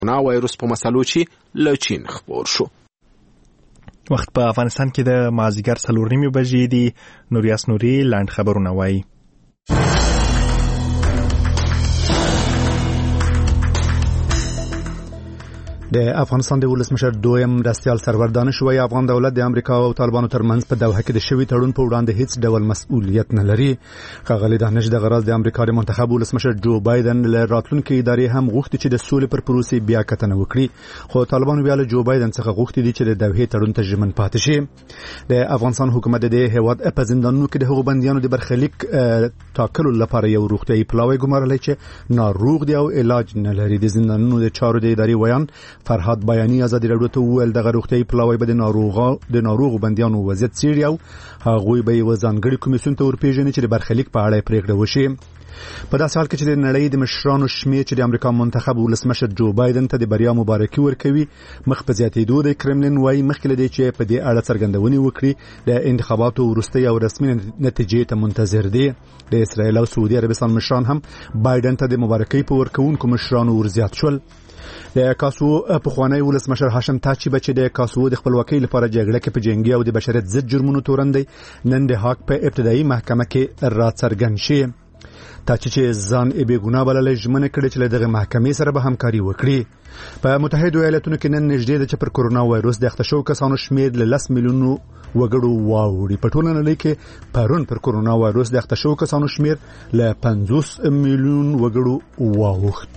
کرونا وایرس په مسلو چې له چین خپور شو. وخت په افغانستان کې د مازیګر 4:30 بجې دي. نوریاس نوري لاند خبرونه وایي. د افغانستان د ولسمشر دویم مرستیال سرور دانش وایي افغان دولت د امریکا او طالبانو ترمنځ په دوحه کې د شوی تړون په وړاندې هیڅ ډول مسؤلیت نه لري. ښاغلي دانش د غرض د امریکا د منتخب ولسمشر جو بایدن له راتلونکي ادارې هم غوښتي چې د سولې پر پروسې بیا کتنه وکړي، خو طالبانو بیا له جو بایدن څخه غوښتي دي چې د دوحې تړون ته ژمن پاتې شي. د افغانستان حکومت د هیواد په زندانونو کې د هغو بندیانو د برخلیک ټاکلو لپاره یو روغتیايي پلاوی ګمارلی چې ناروغ دي او علاج نه لري. د زندانونو د چارو د ادارې ویان فرهاد بیانی ازادي راډیو ته وویل د روغتیايي پلاوی به د ناروغ بندیانو وضعیت څیړي او هغوی به یو ځانګړي کمیسیون ته ورپېژني چې د برخلیک په اړه پریکړه وشي. په داسې حال کې چې د نړۍ د مشرانو شمېر چې د امریکا منتخب ولسمشر جو بایدن ته د بریا مبارکي ورکوي مخ په زیاتېدو دی. کرملین وایي مخکې له دې چې په دې اړه څرګندونې وکړي د انتخاباتو وروستۍ او رسمي نتیجې ته منتظر دي. د اسرائیل او سعودي عربستان مشران هم بایدن ته د مبارکۍ په ورکوونکو مشرانو ورزیات شول. د کاسو پخوانی ولسمشر هاشم تاچی بچ د کاسو د خپلواکۍ لپاره جګړه کې په جنگي او د بشریت ضد جرمونو تورندي نن د حق په ابتدایي محکمه کې راڅرګند شي. تاچی چې ځان یې بېګناه بللی ژمنه کړې چې له دغه محکمې سره به همکاري وکړي. په متحدو ایالتونو کې نن نږدې ده چې پر کرونا وایرس د اخته شوو کسانو شمېر له 10 میلیونو وګړو واوړي. په ټوله نړۍ کې پرون پر کرونا وایرس د اخته شوو کسانو شمېر له 50 میلیون وګړو واوښت.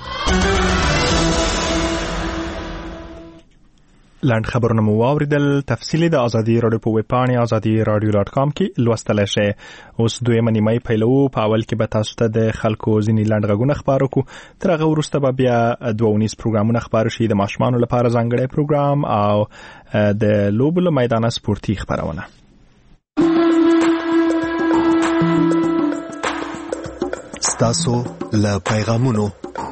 لاند خبرونه مو واوریدل. تفصیلی د ازادي راډیو په ویب پاڼه azadi.radio.com کې لوستل شئ. اوس دویمه نیمه پیلو. په اول کې به تاسو ته د خلکو ځینې لاند غږونه خبرو کو، تر هغه وروسته به بیا 2 پروګرامونه خبرو شي، د ماشومانو لپاره ځانګړی پروګرام او د لوبو میدان سپورتي خبرونه. ستاسو له پیغامونو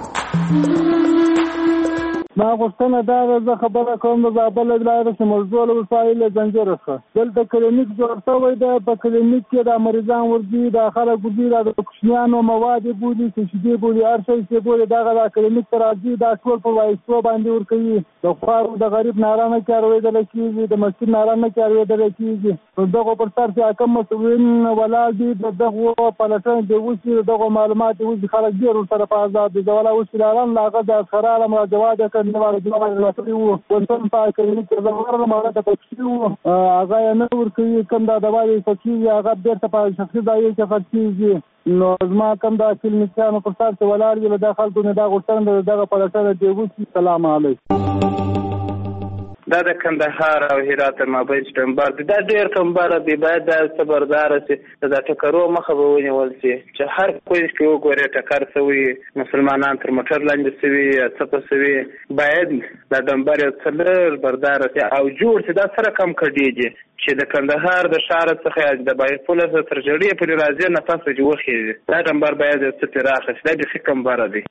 ما غوښتنه دا ده زه خبره کوم د زابل ولایت سمرزول وسایل زنجیر څخه دلته کلینیک جوړ شوی دی. په کلینیک کې د مریضان ورځي، د خلک ورځي، د کوچنیانو مواد بولي، شیدې بولي، هر شی چې بولي دغه د کلینیک ته راځي. دا ټول په وایسو باندې ورکوي. د خوارو د غریب نارانه کارویدل کېږي، د مسکین نارانه کارویدل کېږي. دغه پر سر چې کوم مسؤلین ولاړ دي دغه پلټن دی وسی دغه معلومات وسی خلک ډیر سره په آزاد دي. ولا وسی لاران لاغه د خراره ما جواب کړ نواره جواب ورته په کلینیک کې زموږه ماده د پښتو هغه نه ورکوي. کوم دا دوايي کوي هغه بیرته په شخصي ځای کې خرڅيږي. نو زما کوم دا کلینیکانو په سر ته ولاړ دي د خلکو نه دا غوښتنه دغه پلټنه دی وسی. سلام علیکم. دا د کندهار او هرات مابین ټمبار دا ډیر ټمبار دی. باید د صبردار سي د ټکرو مخه به ونیول سي چې هر کوی کې وګوري ټکر سوی مسلمانان تر موټر لاندې سوي څه سوي. باید د ټمبار څلور بردار سي او جوړ سي دا سره کم کړي چې د کندهار د شهر څخه د بایل پولیس تر جړې پر راځي نه تاسو جوړخي. دا ټمبار باید څه راخص دا د کم بار دی.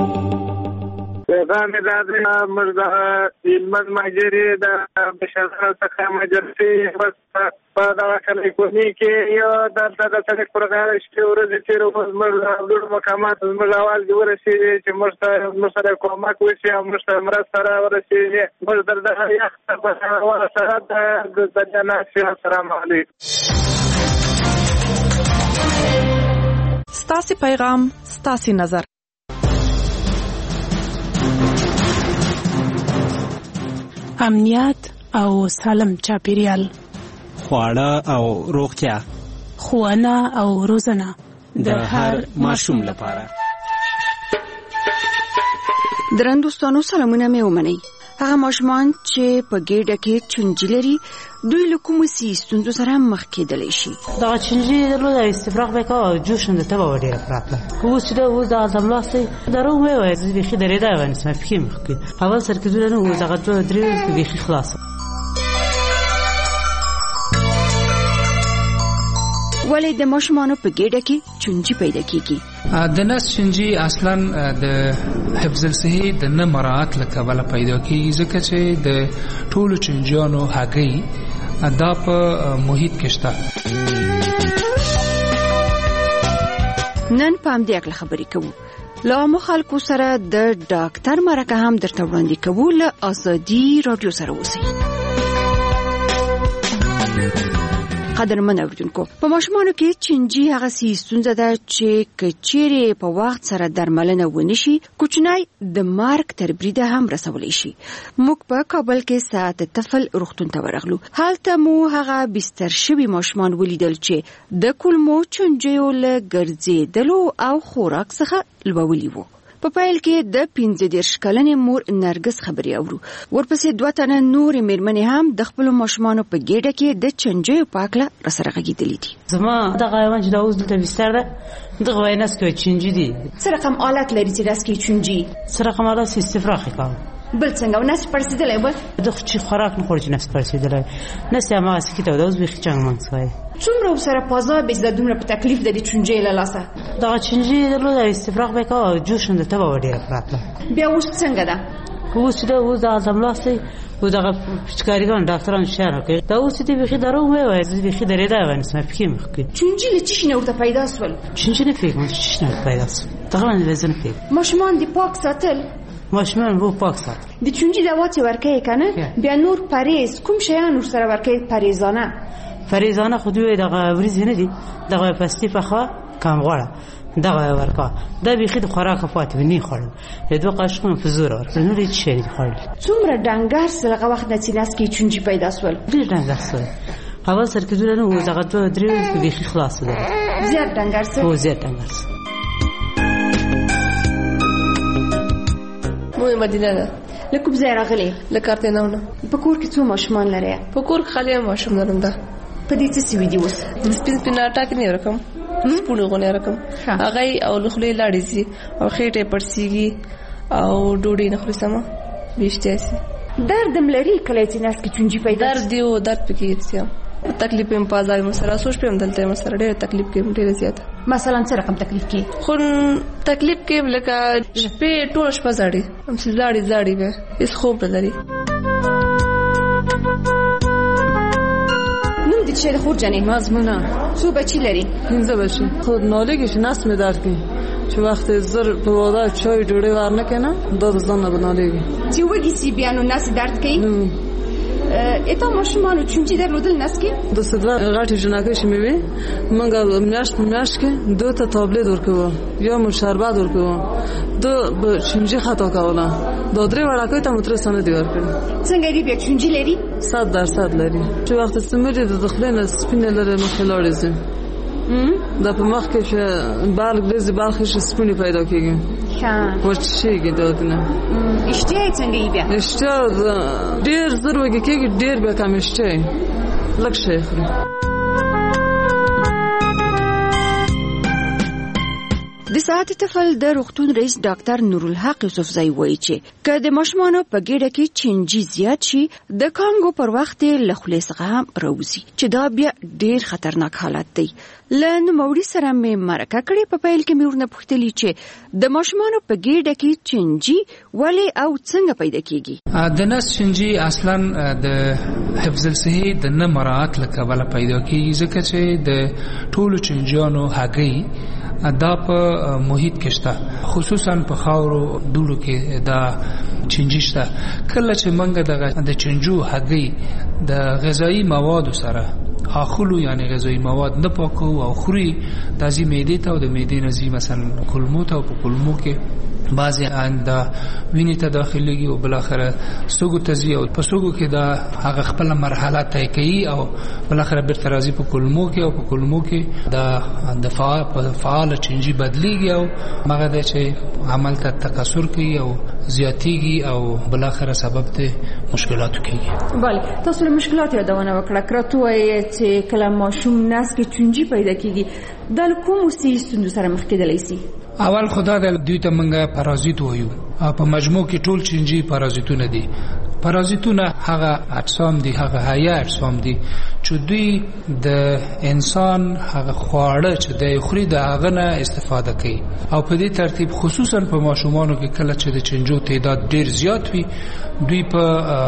پیغام دادی مردا علمت مجری دا بشار څخه مجرسي بس په دا کلی کومي کې یو د سړک پروګرام شته ورته چې مردا د مقامات مزاوال دی ورسېږي چې مرسته کومک وشي او مرسته ورسېږي. بل درته یا په سره د جنات السلام علیکم. ستاسو پیغام ستاسو نظر. امنیت او سالم چاپیریال، خواړه او روغتیا، ښوونه او روزنه د هر ماشوم لپاره. درنوستانو سلامونه مې ومنئ. هغه ماشومان چې په ګېډه کې چونجې لري دوی له کومو ستونزو سره مخ کېدلی شي. دا چونجې درلوده استفراغ بکا جوش نه ته به ډېره پراته که اوس چې ده اوس دغه ځملاستی دروغ مې وایه زه بیخي درېده باندې زما پښې مې ښه اول سرکزونه نه اوس هغه دوه درې ورځې بیخي خلاصه. ولې د ماشومانو په ګېډه کې چونجې پیدا کېږي؟ د نس چونجې اصلا د حفظ الصحې د نه مراعات له کبله پیدا کېږي ځکه چې د ټولو چونجیانو هګۍ دا په محیط کې شته. نن په همدې اړه خبرې کوو. له مخالکو سره د ډاکټر مرکه هم درته وړاندې کوو له ازادي رادیو سره اوسئ. قدرمن اوریدونکو، په ماشومانو کې چینجي هغه ستونزه ده چې کچېرې په وخت سره درملنه ونشي کوچنی د مارګ تر بریده هم رسولی شي. موږ په کابل کې ساعت طفل روغتون ته ورغلو. هلته مو هغه بستر شوي ماشومان ولیدل چې د کولمو چینجیو له ګرځېدلو او خوراک څخه لوولي وو. په پیل کې د 15 کلنې مور نرګس خبري اورو. ورپسې 2 تنه نور میرمنې هم د خپل ماشومانو په ګډه کې د چنجي پاکله رسره غږیدلې دي. زما د غوان چې دا اوس د بستر ده د غویناس کې چنجي دي. څه رقم آلات لري چې داس کې چنجي؟ څه رقم آلات استفراغ کوي. بل څنګه وناس پرسیدلې و؟ د خو خوراک نه خوري چې نفس پرسیدلې. نس یا ما سکیته دا اوس بيخ چنګ مونږ وای. څومره سره پازا به د دومره په تکلیف د چنجي له لاسه؟ دا چنجي د استفراغ به کا جوشنده ته وړي راته. بیا اوس څنګه ده؟ اوس دا اوس د اعظم لاسه و دا چکاریګان ډاکټران شهر کې دا اوس دې بيخي درو وای زه بيخي درې دا ونه سم فکر مخکې. چنجي له چی نه ورته پیدا سول؟ چنجي نه فکر چی نه پیدا سول. تقریبا لازم فکر. ماشومان دی پاک ساتل. ماشومان وو پاک ساتل. د چنجي دوا چې ورکه کنه بیا نور پریز کوم شیان سره ورکه پریزانه؟ فریزانه خو دوی دغه ورز نه دي دغه پستی فخه کم غواړه دغه ورکا دا بيخي د خوراک فاتو نه خورل د دوه قاشقونه په زور ورکړل نو هیڅ شي نه خورل. څومره ډنګر سره وخت د سیناس کې چونجي پیدا سول؟ ډیر ډنګر سول. اول سر کې دونه نو دغه دوه درې بيخي خلاص ده. زیات ډنګر سول. او زیات ډنګر سول. مو مدینه ده. لکه بزای راغلی لکارته نه. په کور کې څو ماشومان لري؟ په کور کې خالي ماشوم لرم ده. په دې څه سوي دي اوس؟ د سپین اټاک نه رقم سپونه غونې رقم هغه او لخلې لاړې سي او خېټه پړسيږي او ډوډۍ نه خوري سم بيشته سي. درد ملري کله چې ناس کې چونجي پیدا درد دی او درد پکې سي. تکلیف هم پازای مسره سوچ په دلته مسره ډېر تکلیف کې ډېر زیات. مثلا څه رقم تکلیف کې؟ خو تکلیف کې لکه شپې ټول شپه زړې هم زړې به هیڅ خوب نه لري. چه د خور جنې مزمونه څو بچی لري؟ 15 بچی. خود نالگیش نس می درد کی چه وقت زر په واده چای ډوډۍ ورنه کنه داد ځان نه بنالېږي چې وګي سی بیانو نس درد کوي. اته ماشومان چونچې درلودل نس کې د صدوا غاټي جناکه شمه وي منګه میاشت کې دوه ته تابلت ورکو یا مو شربت ورکو دو به چونچې خطا کوله دا درې وړاکې ته مترسنه دی ورکړي. څنګه دی بیا چونچې لري؟ 100% لري. چې وخت سمري د دخلینه سپینه لري مخلاړې زه دا په مخ کې چې بالغ سپینه پیدا کیږي. ښه ورشيږي دادنه. اشتیا څنګه یې بیا؟ اشتیا ډیر زر وګي کېږي ډیر به کم اشتیا لک شیخ. د ساعت طفل د روغتون رئیس ډاکټر نورالحق یوسفزئی وایي چې که د ماشومانو په ګډه کې چینجي زیات شي د کانګو پر وخت له خولې څخه هم راوځي چې دا بیا ډیر خطرناک حالت دی. له نوموړي سره مې مرکه کړې. په پیل کې مې ورنه پوښتلې چې د ماشومانو په ګډه کې چینجي ولې او څنګه پیدا کیږي. د نس چینجي اصلا د حفظ الصحه د نه مراعات له کبله پیدا کیږي ځکه چې د ټولو چینجیانو هګۍ دا په محیط کې شته خصوصا په خاورو دوړو کې دا چینجي شته. کله چې موږ د چینجو هګۍ د غذایی مواد سره اخلو یعنی غذایی مواد نه پاکو او خوري د زی معده ته او د معده نزي مثلا کولمو ته او په کولمو کې بعضی انده وینې ته داخليږي او بل اخره سوګو تزي او په سوګو کې دا هغه خپل مرحله طی کوي او بل اخره بیرته راځي په کولمو کې او په کولمو کې دا د فعال چینجي بدليږي او هغه د چې عمل ته تکثر کوي او زیاتیږي او بل اخره سبب ته مشکلاتو کیږي. بله تاسو له مشکلات یادونه وکړه کراتو چې کله ماشوم ناس کې چونجي پیدا کیږي د کوم ستونزو سره مخ کېدلی شي؟ اول خدا د دوی ته منګه پارازیت وایو په مجموع کې ټول چینجي پارازیتونه دي. پارازیتونه هغه اجسام دي، هغه حیه اجسام دي چې دوی د انسان هغه خواړه چې د خوري د هغه نه استفاده کوي او په دې ترتیب خصوصا په ماشومانو کې کله چې د چنجو تعداد ډیر زیات وي دوی په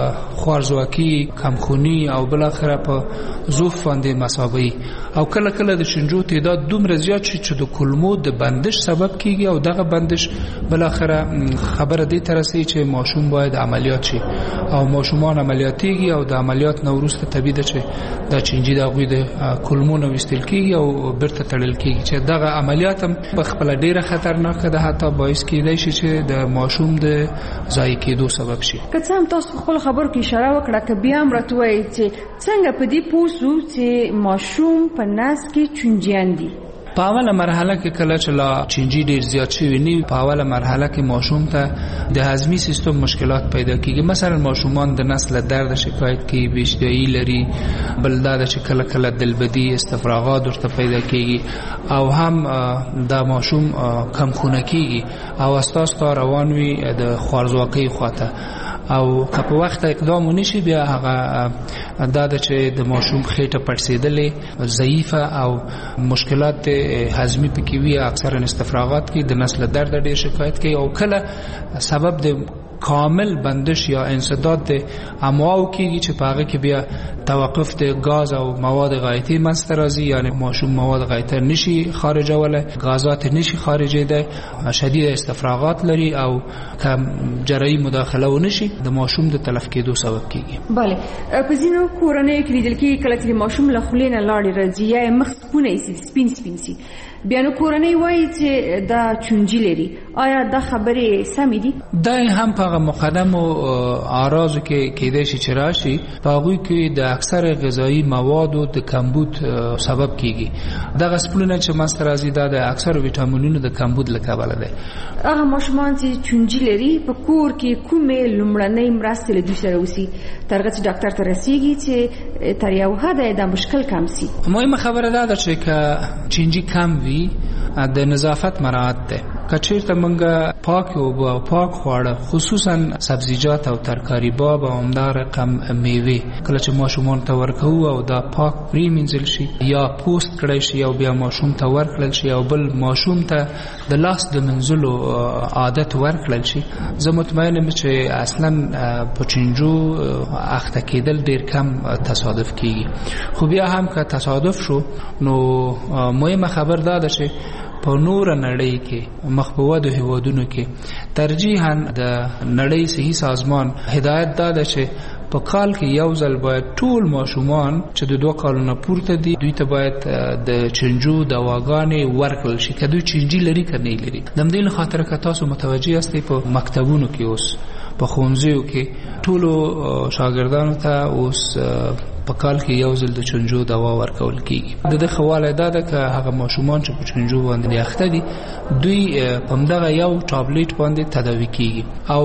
خوارزواکي، کمخونی او بل اخره په ضعف باندې مساوي او کله کله د چنجو تعداد دومره زیات شي چې د کولمو د بندش سبب کیږي او دغه بندش بل اخره خبره دې ترسي چې ماشوم باید عملیات شي او ماشومان عملیاتيږي او د عملیات نو وروسته طبيعي ده چې د چنجي د غوي د کولمو نو وستل کیږي او برته تړل کیږي چې دغه عملیات هم په خپل ډیره خطرناک ده، حتی باعث کیدای شي چې د ماشوم د ضایع کېدو سبب شي. که څه هم تاسو خپل خبرو کې اشاره وکړه که بیا هم راته وایي چې څنګه په دې پوه شو چې ماشوم په نس کې چنجیان دي؟ په اوله مرحله کې کله چې لا چنجي ډیر زیات شوي ني په اوله مرحله کې ماشوم ته د هضمي سیستم مشکلات پیدا کیږي. مثلا ماشومان د نس له درد شکایت کوي، بیشتري لري، بل دا چې کله کله دلبدي، استفراغات ورته پیدا کیږي او هم دا ماشوم کم خونه کیږي او اساس تا روان وي د خوارزواکۍ خواته او که په وخت اقدام ونشي بیا هغه دا چې د ماشوم خېټه پړسېدلې، ضعیفه او مشکلات هضمي پکې وي، اکثرا استفراغات کې د نسل درد ډېر شکایت کوي او کله سبب د کامل بندش یا انسداد د امعاء کېږي چې په هغه کې بیا توقف د غاز او مواد غایطي منځته راځي، یعنی ماشوم مواد غایطه نشي خارجوله، غازات نشي خارجېده، شدید استفراغات لري او کم جراحي مداخله ونشي د ماشوم د تلف کېدو سبب کېږي. بله، په ځینو کورنیو کې لیدل کېږي کله چې ماشوم له خولې نه لاړې راځي یا مخ سپونه یې سپین سپین سي بیا نو کورنۍ وایي چې دا چنجي لري. آیا دا خبرې سمې دي؟ دا هم په هغه مقدمو اعراضو کې کېدای شي چې راشي، په هغوی کې د اکثر غذایي موادو د کمبود سبب کېږي. دغه سپلونه چې منځته راځي دا د اکثر ویټامینونو د کمبود له کبله دی. هغه ماشومان چې چنجي لري په کور کې کومې لومړنۍ مرستې له دوی سره وسي تر هغه چې ډاکټر ته رسېږي چې تر یو حده دا مشکل کم سي؟ مهمه خبره دا ده چې که چنجي کم وي د نظافت مراعات ده. کچیرته منګه پاک او پاک خواړه خصوصا سبزیجات او ترکاری باب او همدار رقم میوه کله چې ماشومان ته ورکو او دا پاک پریمنځل شي یا پوست کړی شي او بیا ماشوم ته ورکړل شي او بل ماشوم ته د لاس د منځلو عادت ورکړل شي، زه مطمئن یم چې اصلا په چنجو اخته کېدل ډیر کم تصادف کیږي. خو بیا هم که تصادف شو نو مهمه خبر دا ده چې په نور نړۍ کې مخبوود هیوادونو کې ترجیحاً د نړۍ صحي سازمان هدایت داده چې په کال کې یو ځل باید ټول ماشومان چې د 2 کالونو پورته دي دوی ته باید د چنجو دواګانې ورکړل شي که دوی چنجي لري که نه لري. د دې خاطر که تاسو متوجه یاستئ په مکتبونو کې اوس په ښوونځیو کې ټولو شاګردانو ته اوس په کال کې یو ځل د چنجو دوا ورکول کیږي. د خواله دا ده که هغه ماشومان چې په چنجو باندې اخته دي دوی په همدغه یو ټابلیټ باندې تداوي کیږي او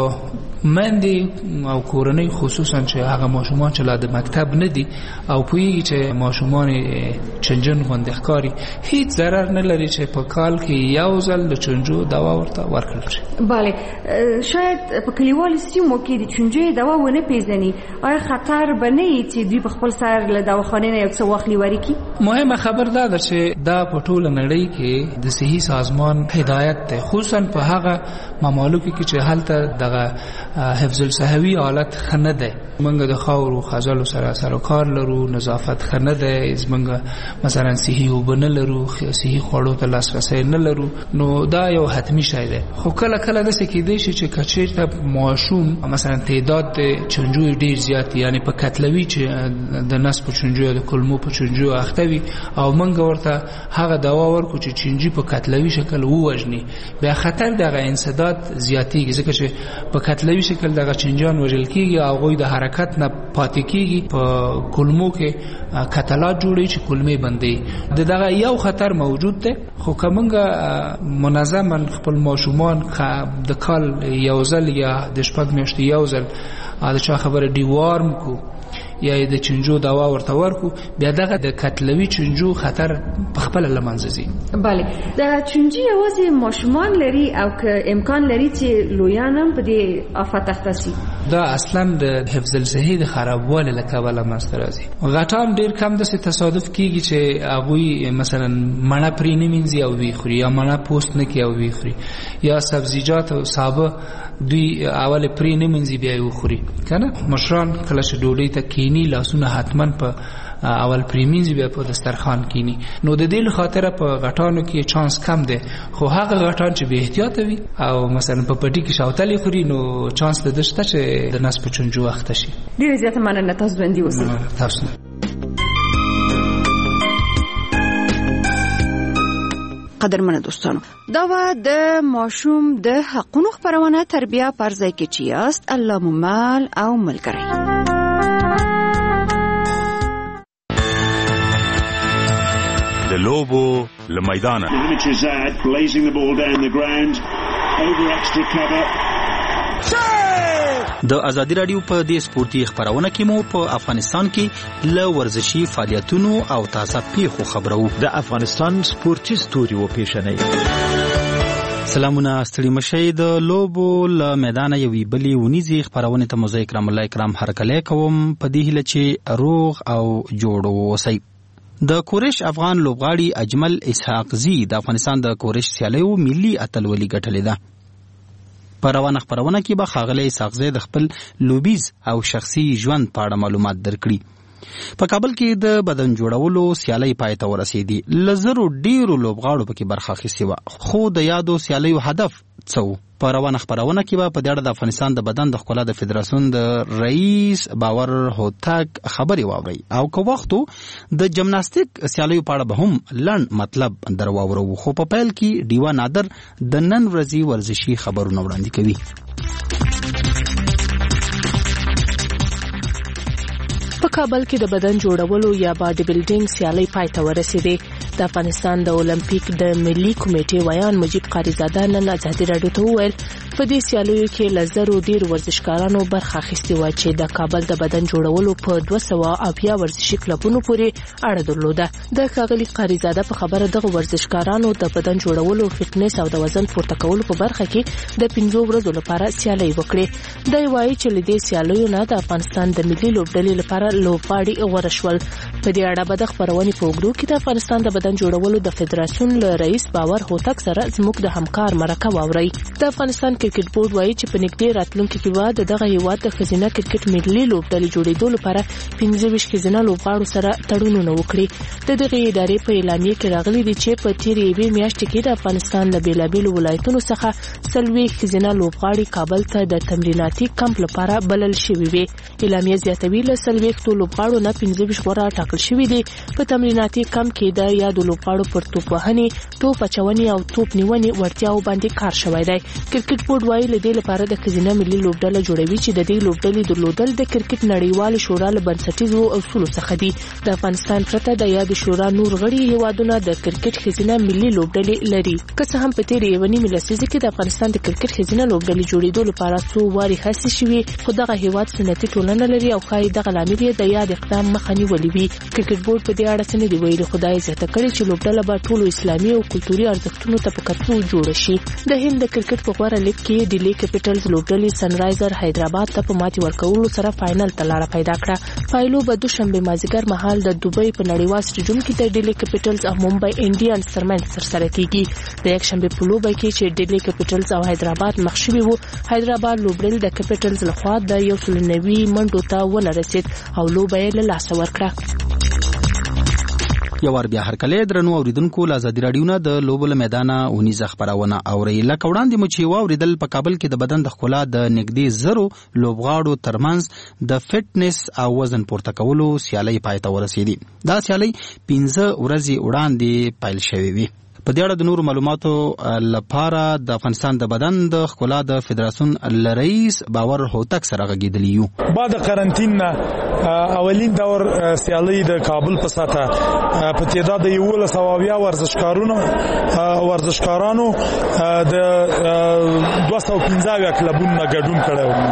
مندې او کورنۍ خصوصا چې هغه ماشومان چې لا د مکتب نه دي او پوهیږي چې ماشومان چنجن باندې ښکاري هیڅ ضرر نه لري چې په کال کې یو ځل د چنجو دوا ورته ورکړل شي. بله، شاید په کلیوالو سیمو کې د چنجو دوا ونه پیژني، آیا خطر به نه وي چې دوی په خپل سر له دواخانې نه یو څه واخلي ورکړي؟ مهمه خبر دا ده چې دا په ټوله نړۍ کې د صحي سازمان هدایت ده، خصوصا په هغه ممالکو کې چې هلته دغه حفظ الصحوي حالت خنه ده. منګه د خاور او خزل سره سره کار لرو، نظافت خنه ده، زمنګه مثلا صحي وبنه لرو، صحي خوړو ته لاسرسي نه لرو، نو دا یو حتمی شی ده. خو کله کله د سکیدې شي چې کچېرته ماشوم مثلا تعداد چنجو ډیر زیات یعنی په کتلوي چې د نس په چنجو د کولمو په چنجو اختوي او منګه ورته هغه دوا ورکو چې چنجي په کتلوي شکل ووجني، بیا خطر دغه انسداد زیاتیږي ځکه چې په کتلوي شکل دغه چنجان وژل کیږي او غوی د حرکت نه پاتې کیږي، په کولمو کې کتلات جوړي چې کولمې بندي. دغه یو خطر موجود ده. خو کومګه منظم خپل ماشومان د کال یو ځل یا د شپږ میاشتې یو ځل دا چا خبره ډیوارم کو یا د چنجو دوا ورته ورکو بیا دغه د کتلوي چنجو خطر په خپل لمنځه ځي. بله د چنجي یوازې ماشومان لري او که امکان لري چې لویان هم په دې آفت اخته شي؟ دا اصلا د حفظ الصحې د خرابوالي له کبله منځته راځي. غټان ډېر کم داسې تصادف کېږي چې هغوی مثلا مڼه پرې نه مینځي او ویې خوري یا مڼه پوست نه کړي او ویې خوري یا سبزیجات او سابه دوی اول پرې نه مینځي بیا یې وخوري که نه. مشران کله چې ډوډۍ ته کینی لاسونه حتما په اول پریمینځي بیا په دسترخوان کینی. نو د دې خاطر په غټانو کې چانس کم دی خو هغه غټان چې بے احتیاط وي او مثلا په پټي کې شاوتلې خوري نو چانس د دشته چې د نس په چنجو اخته شي. ډیره زیاته مننه تاسو باندې اوسئ. تاسو قدرمنه دوستانو دا و د ماشوم د حقونو خبرونه تربیه پر ځای کې چې یاست الله مو مال او ملګری. د لوبو له میدانه د ازادي رادیو په دې سپورتي خبرونه کې مو په افغانستان کې له ورزشي فعالیتونو او تازه پیښو خبرو. د افغانستان سپورتي ستوري و پیښنې. سلامونه ستړي مشي. د لوبو له میدانه یوې بلې ونیزي خبرونه ته مزه کرام الله کرام هرکلی کوم په دې هیله چې روغ او جوړ اوسئ. د کورش افغان لوبغاړي اجمل اسحاق زی د افغانستان د کورش سیالیو ملي اتلولي ګټلې ده. په روانه خبرونه کې به ښاغلی اسحاق زی د خپل لوبیز او شخصي ژوند په اړه معلومات درکړي. په کابل کې د بدن جوړولو سیالۍ پای ته ورسېدې. له زرو ډیرو لوبغاړو پکې برخه اخیستې وه خو د یادو سیالیو هدف څه و؟ په روانه خبرونه کې به په دې اړه د افغانستان د بدن د ښکلا د فدراسیون د رئیس باور هوتک خبرې واورئ او که وخت د جمناستیک سیالیو په اړه به هم لنډ مطلب در واورو. خو په پیل کې ډیوه نادر د نن ورځې ورزشي خبرونه وړاندې کوي. په کابل کې د بدن جوړولو یا باډي بلډینګ سیالۍ پای ته ورسېدې. د افغانستان د اولمپیک د ملي کمیټې ویان مجید قاریزاده نن ازادي راډیو ته وویل په دې سیالیو کې له زرو ډیر ورزشکارانو برخه اخیستې وه چې د کابل د بدن جوړولو په 200 ورزشي کلبونو پورې اړه درلوده. د ښاغلي قاریزاده په خبره دغه ورزشکارانو د بدن جوړولو فټنس او د وزن پورته کولو په برخه کې د 5 ورځو لپاره سیالۍ وکړې. دی وایي چې له دې سیالیو نه د افغانستان د ملي لوبډلې لپاره لوبغاړي غوره شول. په دې اړه به د خبرونې په اوږدو کې د افغانستان د بدن جوړولو د فدراسیون له رئیس باور هوتک سره زموږ د همکار مرکه واورئ. د افغانستان کرکټ بورډ وایي چې په نږدې راتلونکي کې به دغه هیواد د ښځینه کرکټ ملي لوبډلې جوړېدو لپاره 25 ښځینه لوبغاړو سره تړونونه وکړي. د دغې ادارې په اعلامیه کې راغلي دي چې په تېرې یوې میاشتې کې د افغانستان له بېلابېلو ولایتونو څخه 40 ښځینه لوبغاړي کابل ته د تمریناتي کمپ لپاره بلل شوي وي. اعلامیه زیاتوي له 40 لوبغاړو نه 15 غوره ټاکل شوي دي. په تمریناتي کمپ کې د یادو لوبغاړو پر توپ وهنې، توپ اچونې او توپ نیونې وړتیاو باندې کار شوی دی. کرکټ بورډ وایي له دې لپاره د ښځینه ملي لوبډله جوړوي چې د دې لوبډلې درلودل د کرکټ نړیوال شورا له بنسټیزو اصولو څخه دي. د افغانستان پرته د یاد شورا نور غړي هیوادونه د کرکټ ښځینه ملي لوبډلې لري. که څه هم په تېرې یوه نیمه لسیزه کې د افغانستان د کرکټ ښځینه لوبډلې جوړېدو لپاره څو وارې هڅې شوې خو دغه هیواد سنتي ټولنه لري او ښایي دغه لامل یې د یاد اقدام مخه نیولې وي. کرکټ بورډ په دې اړه څه نه دي ویلي خو دا یې زیاته کړې چې لوبډله به ټولو اسلامي او کلتوري ارزښتونو ته په کتو جوړه شي. د هند د کرکټ په غوره لیګ کې ډیلي کیپټلز لوبډلې سنرایزر حیدرآباد ته په ماتې ورکولو سره فائنل ته لاره پیدا کړه. پایلو به دوشنبه مازیګر مهال د دوبۍ په نړیوال سټیډیوم کې د ډیلي کیپټلز او ممبئی انډینز ترمنځ ترسره کیږي. د یکشنبه په لوبه کې چې ډیلي کیپټلز او حیدرآباد مخ شوي وو، حیدرآباد لوبډلې د کیپټلز لخوا د 190 منډو ته ونه رسید او لوبه یې له لاسه ورکړه. یو ور بیا هرکلی درنو اوریدونکو له ازادي راډیو نه د لوبو له میدانه ونیزه خبرونه اورئ. لکه وړاندې مو چې واوریدل په کابل کې د بدن د ښکلا د نږدې زرو لوبغاړو ترمنځ د فټنس او وزن پورته کولو سیالۍ پای ته ورسېدې. دا سیالۍ 15 ورځې وړاندې پیل شوې وي. په دې اړه د نورو معلوماتو لپاره د افغانستان د بدن د ښکلا د فدراسیون رئیس باور هوتک سره غږېدلی یو. بعد قرنطین اولین دور سیالۍ د کابل په ساته په تعداد د 1100 ورزشکارانو د 215 کلبونو ګډون کړو.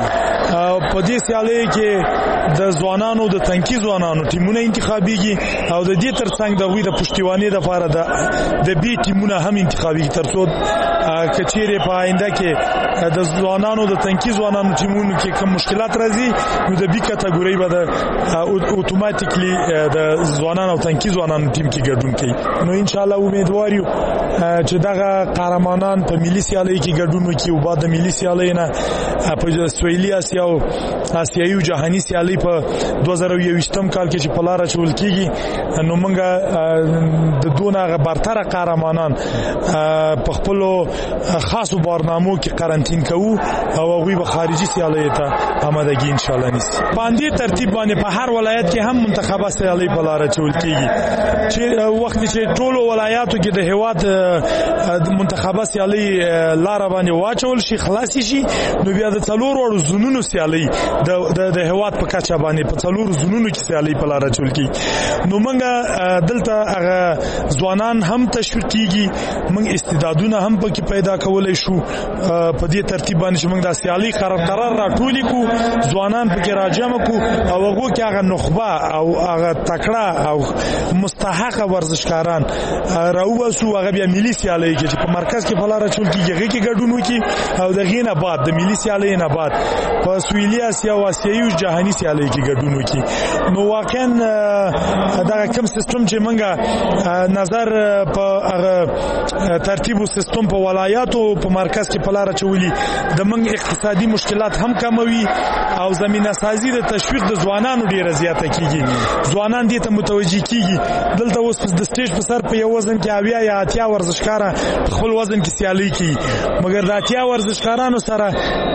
په دې سیالۍ کې د ځوانانو د تنکي ځوانانو ټیمونه انتخابيږي او د دې ترڅنګ د وی د پښتیوانۍ لپاره د بي ټیمونه هم انتخابيږي ترڅو کچېره په آینده کې د ځوانانو د تنکي ځوانانو ټیمونو کې کوم مشکلات راځي نو د بي کټګوري به د اتوماتیکلی د ځوانانو او تنکي ځوانانو ټیم کې ګډون کوي. نو ان شاء الله امیدوار یو چې دغه قهرمانان په ملي سیالۍ کې ګډون وکړي او بعد د ملي سیالۍ نه په سویلي اسیا او آسیایي او جهاني سیالۍ په 2021 کال کې چې په لار چول کیږي نو موږ د دونه برتر قهرمانان په خپل خاصو برنامو کې قرنټین کوو او هغه به خارجي سیالۍ ته آمادګي ان شاء الله نیسي. باندې ترتیب باندې په هر ولایت کې هم منتخبه سیالۍ په لار چول کیږي چې وخت چې ټولو ولایاتو کې د هواد منتخبه سیالۍ لار باندې واچول شي خلاص شي نو بیا د څلور وړو زونونو سیالۍ د هواد په کچه باندې په څلور زونونو کې سیالۍ په لار چول کیږي. نو موږ دلته هغه ځوانان هم تشویق کیږي موږ استعدادونه هم پکې پیدا کولای شو په دې ترتیب باندې چې موږ د سیالۍ قرار راټولې کو ځوانان پکې راجمع کو او هغه کې هغه نخبه او هغه تکړه او مستحق ورزشکاران راوباسو هغه بیا ملي سیالۍ کې چې په مرکز کې فلاره چول کېږي هغه کې ګډون وکړي او دغه نه بعد د ملي سیالۍ نه بعد په سویلي اسیا او آسیایي او جهاني سیالۍ کې ګډون وکړي. نو واقعا دا کوم سیستم چې موږ نظر په هغه ترتیب او سیستم په ولایاتو په مرکز کې فلاره چولي د موږ اقتصادي مشکلات هم کموي او زمينه سازي د تشویق د ځوانانو ډیره زیاته کیږي. ځوانان دې ته متوجي کیږي دلته اوس د سټیج په سر په یو وزن کې اویا یا اتیا ورزشکار خپل وزن کې سیالي کوي مګر د اتیا ورزشکارانو سره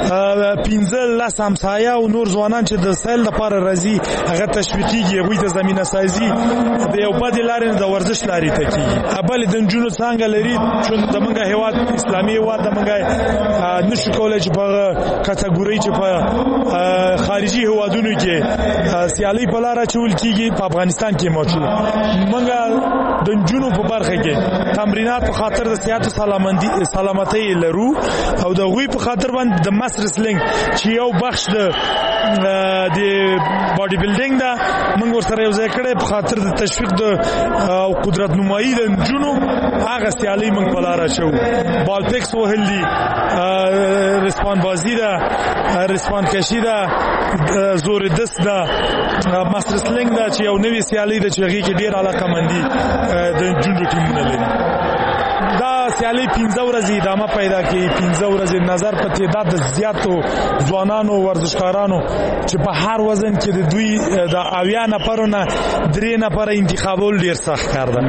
15 همسایه او نور ځوانان چې د سیل لپاره راځي هغه تشویقيږي هغه د زمينه سازي د یو بد لارې د ورزش لارې ته کیږي. ابل د جنونو څنګه لري چې د منګه هواد اسلامي هواد د منګه نشو کولای چې په کټګوري چې په خارجي هوادونو کې سیالي په لار چول کیږي په افغانستان کې موجود منګه د جنونو په برخه کې تمرینات په خاطر د صحت او سلامتۍ لرو او د غوي په خاطر باندې د ماس ریسلینګ چې یو بخش د باډي بلډینګ دا موږ ورسره یو ځای کړی په خاطر د تشویق د قدرت نمایي د جنونو هغه سیالي موږ په لار شو بال پکس وهلي رسپان بازی دا رسپان کشی دا زور دست دا ماس ریسلینګ دا چې یو نوې سیالي د چې هغه کې ډیر علاقه مندي د جنونو ټیمونه لري. دا سیالي 15 ورځې ادامه پیدا کوي 15 ورځې نظر په تعداد د زیاتو ځوانانو ورزشکارانو چې په هر وزن کې د دوی د اویا نفرونه 3 نفر انتخابول ډیر سخت کار ده.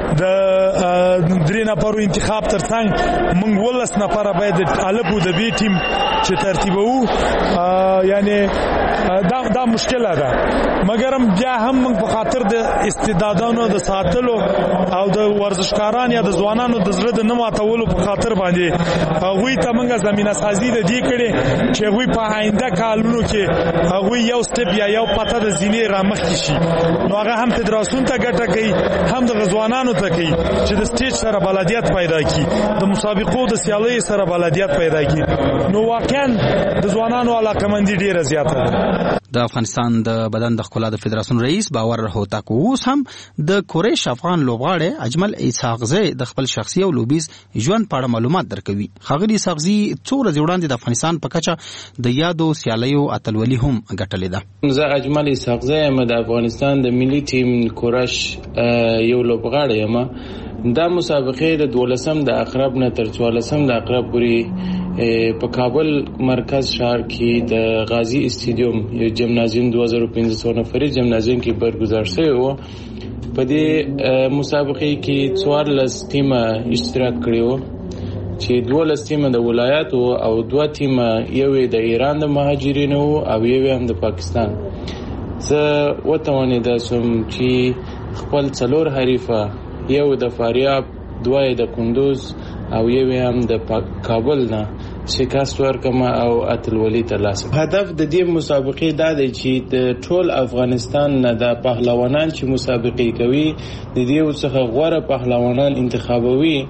د 3 نفر انتخاب ترڅنګ موږ ولس نفر باید الپو د بي ټیم چې ترتیبو یعنی دا مشکله ده مګر بیا هم موږ په خاطر د استعدادونو د ساتلو او د ورزشکاران یا د ځوانانو د زړه د نماتولو په خاطر باندې هغه ته موږ زمينه سازي د دې کړي چې هغه په آینده کالونو کې هغه یو سټپ یا یو پته د زینې رامخ شي نو هغه هم فدراسیون ته ګټه کوي هم د ځوانانو ته کوي چې د سټیج سره بلدیت پیدا کړي د مسابقو د سیالۍ سره بلدیت پیدا کړي. نو واقعا د ځوانانو علاقمندي ډیره زیاته ده. د افغانستان د بدن د ښکلا د فدراسیون رئیس باور هوتک اوس هم د کورش افغان لوبغاړي اجمل اسحاقزی د خپل شخصي او لوبیز ژوند په اړه معلومات درکوي. ښاغلي اسحاقزی څو ورځې وړاندې د افغانستان په کچه د یادو سیالیو اتلولي هم ګټلې ده. زه اجمل اسحاقزی یم د افغانستان د ملي ټیم کورش یو لوبغاړی یم. دا مسابقه د 12 د اقرب نه تر 14 د اقرب پورې په کابل مرکز شهر کې د غازی استادیوم یو جمنازیوم 2500 نفري جمنازیوم کې برگزار شوی و. په دې مسابقه کې 14 ټیمه اشتراک کړی و چې 12 ټیمه د ولایاتو او 2 ټیمه یو د ایران د مهاجرینو او یو هم د پاکستان. زه وتوانیدم چې خپل څلور حریفه یو د فاریاب 2 د کندوز او یو هم د کابل نه شکست ورکما او اتلولي ترلاسه. هدف د دې مسابقې دا دی چې د ټول افغانستان نه د پهلوانان چې مسابقې کوي د دې څخه غوړه پهلوانان انتخابوي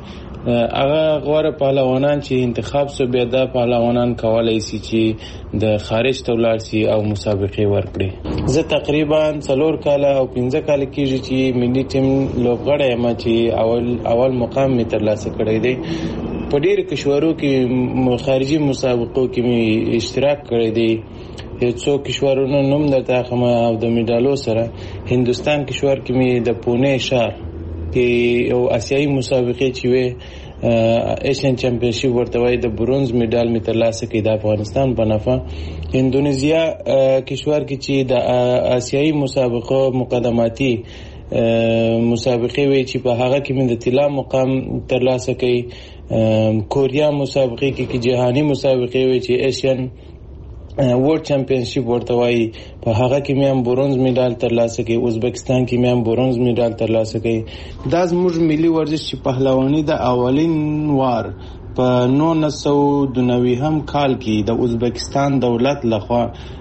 هغه غوړه پهلوانان چې انتخاب سو بیا د پهلوانان کولای شي چې د خارج ته ولاړ شي او مسابقه ورکړي. زه تقریبا 4 کال او 15 کال کېږي چې ملي ټیم لوبغاړی یم چې اول مقام می ترلاسه کړی دی. په ډېر کشورو کې خارجي مسابقو کې می اشتراک کړی دی. څو کشورونو نوم درته خم او د میډالو سره هندستان کشور کې می د پونه شهر کې یو آسیایي مسابقه چې وي ایشین چمپیونشپ ورته وایي د برونز میډال می ترلاسه کړی د افغانستان په نفع. اندونیزیا کشور کې چې د آسیایي مسابقه مقدماتي مسابقه وي چې په هغه کې من د طلا مقام ترلاسه کړي. کوریا مسابقه کې جهانی مسابقه وي چې ایشین ورلد چمپیونشپ ورته وایي په هغه کې مې هم برونز میډال ترلاسه کړي. ازبکستان کې مې هم برونز میډال ترلاسه کړي. دا زموږ ملي ورزش چې پهلواني د اولین وار په 1992 کال کې د ازبکستان دولت لخوا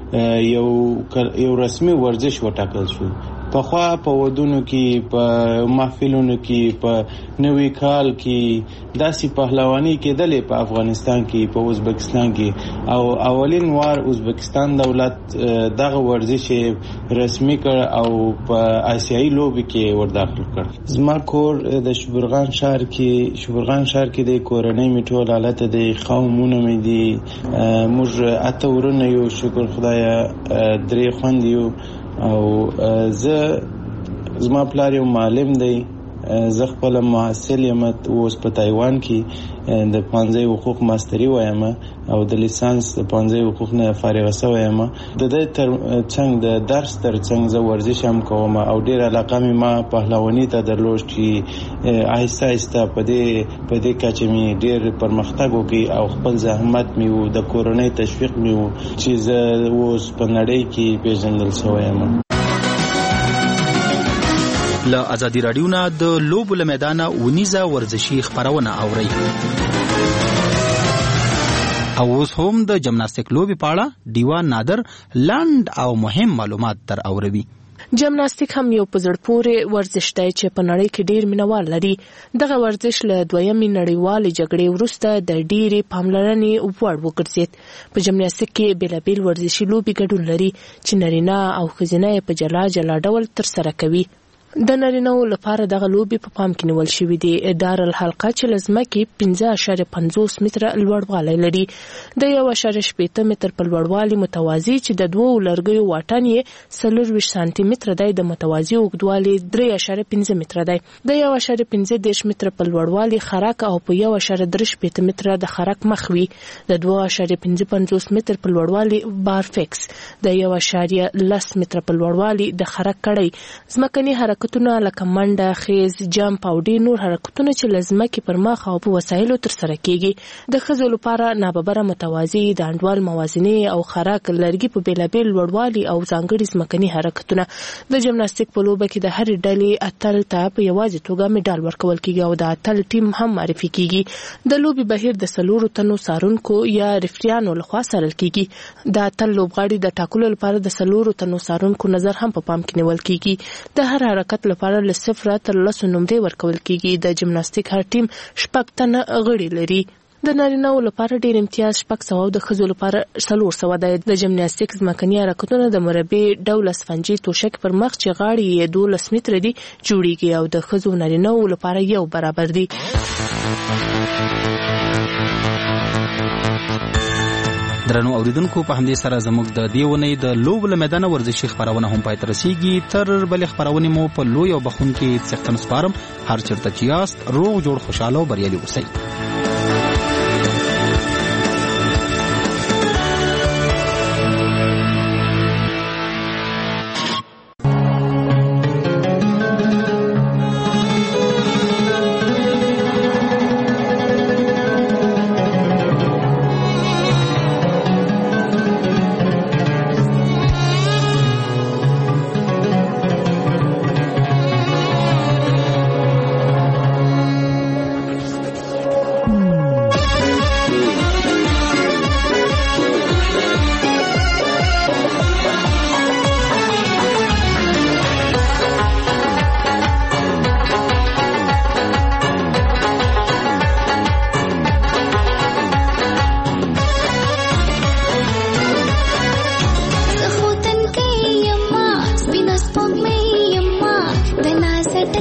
یو رسمي ورزش وټاکل شو. پخوا په ودونو کې په محفلونو کې په نوي کال کې داسې پهلواني کېدلې په افغانستان کې په ازبکستان کې او اولین وار ازبکستان دولت دغه ورزش رسمي کړ او په آسیایي لوبي کې ورداخل کړ. زما کور د شبرغان شهر کې د کورنۍ میټول حالت د قومونه مې دي. موږ اته ورونه یو شکر خدایا 3 خويندې یو او زما پلار یو معلم دی. زه خپل محصل یم اوس په تایوان کې د پانځه حقوق ماستری وایم او د لیسانس د پانځه حقوق نه فارغ شوی یم. د دې ترڅنګ د درس ترڅنګ زه ورزش هم کوم او ډیر علاقه مې ما پهلواني ته درلود چې آهسته آهسته په دې کچه مې ډیر پرمختګ وکړ او خپل زحمت مې وو د کورنۍ تشویق مې وو چې زه اوس په نړۍ کې پیژندل شوی یم. له ازادي رادیو نه د لوبو له میدانه ونیزه ورزشي خبرونه اوري. او اوس هم د جمناستیک لوبي په اړه دیوان نادر لاند او مهم معلومات در اوروي. جمناستیک هم یو په زړه پورې ورزش دی چې په نړۍ کې ډیر مینوال لري. دغه ورزش له دویمې نړیوالې جګړې وروسته د ډیرې پاملرنې وړ وګرځید. په جمناستیک کې بیلابیل ورزشي لوبي ګډون لري چې نارینه او ښځینه په جلا جلا ډول ترسره کوي. د نارینه‌و لپاره دغه لوبي په پام کې نیول شوې دي. دارالحلقه چې لزمکې 15.50 متره لوړوالی لري. د 1.8 متر په لوړوالي متوازی چې د 2 لرګیو واټن یې 24 سانتي متر دی. د متوازی اوږدوالی 3.5 متر دی. د 1.15 متر په لوړوالي خرک او په 1.3 متر د خرک مخ وي. د 2.55 متر په لوړوالي بارفکس. د 1.10 متر په لوړوالي د خرک کړی. ځمکني حرکتونه لکه منډه، خیز، جمپ او ډیر نور حرکتونه چې لزمکه پر مخ او په وسایلو تر سره کیږي. د ښځو لپاره ناببره متوازی د انډوال موازنه او خراک لرګي په بیلابیل لوړوالي او ځانګړي ځمکني حرکتونه. د جمناستیک په لوبه کې د هر ډلې اتل ته په یوازې توګه میډال ورکول کیږي او د اتل ټیم هم معرفي کیږي. د لوبي بهیر د 4 تنو سارونکو یا ریفریانو لخوا څارل کیږي. د اتل لوبغاړي د ټاکلو لپاره د 4 تنو سارونکو نظر هم په پام کې نیول کیږي. د هر حرکت لپاره له 0 تر 10 نمرې ورکول کیږي. د جمناستیک هر ټیم 6 تنه غړي لري. د نارینه‌و لپاره ډیر امتیاز 600 او د ښځو لپاره 400 دی. د جمناستیک ځمکني حرکتونه د مربع ډول اسفنجي توشک پر مخ چې غاړي یې 12 متره دي جوړیږي او د ښځو نارینه‌و لپاره یو برابر دي. درنو اوریدونکو په همدې سره زموږ د دیونې د لوبو له میدانه ورزشي خبرونه هم پای ته رسیږي. تر بلې خبرونه مو په لوی او بخونکې څښتن سپارم. هر چیرته چې یاست روغ جوړ خوشاله او بریالي اوسئ.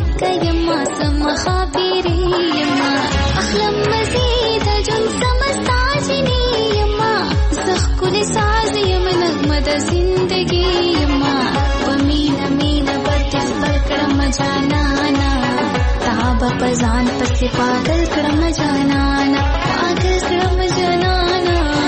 لکه یما سمخابری یما اخلم مزید جن سمستاجنی یما زخ کل ساز یم نغمه د زندگی یما ومینا مینا بتس پر کړم جانانا تاب پزان پس پاگل کړم جانانا پاگل کړم جانانا